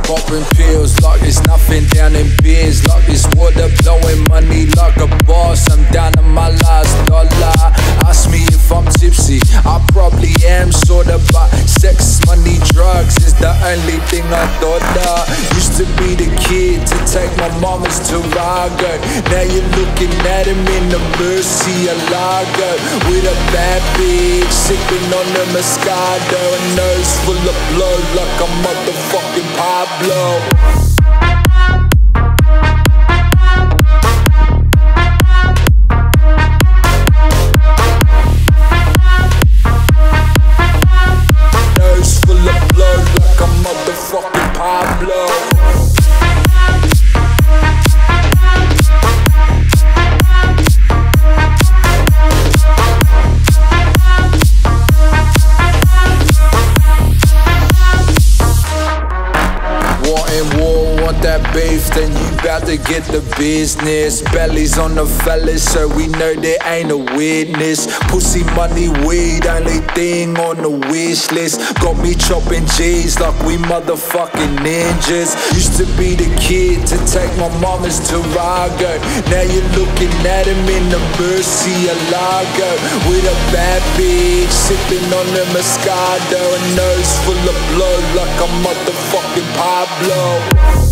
Popping pills like there's nothing down in beers, like this water blowing money like a boss. I'm down to my last dollar. Ask me if I'm tipsy, I probably am, sorta, but sex, money, drugs is the only thing I thought of. Used to be the kid to take my mama's Tarago. Now you're looking at him in the Murcielago with a bad bitch sipping on the Moscato, a nose full of blow like a motherfucking Pablo. Motherfucking Pablo. Want that beef, then you bout to get the business. Bellies on the fellas, so we know there ain't a witness. Pussy, money, weed, only thing on the wish list. Got me chopping G's like we motherfucking ninjas. Used to be the kid to take my mama's Tarago. Now you're looking at him in the Murcielago with a bad bitch sipping on the Moscato, a nose full of blow like a motherfucking Pablo.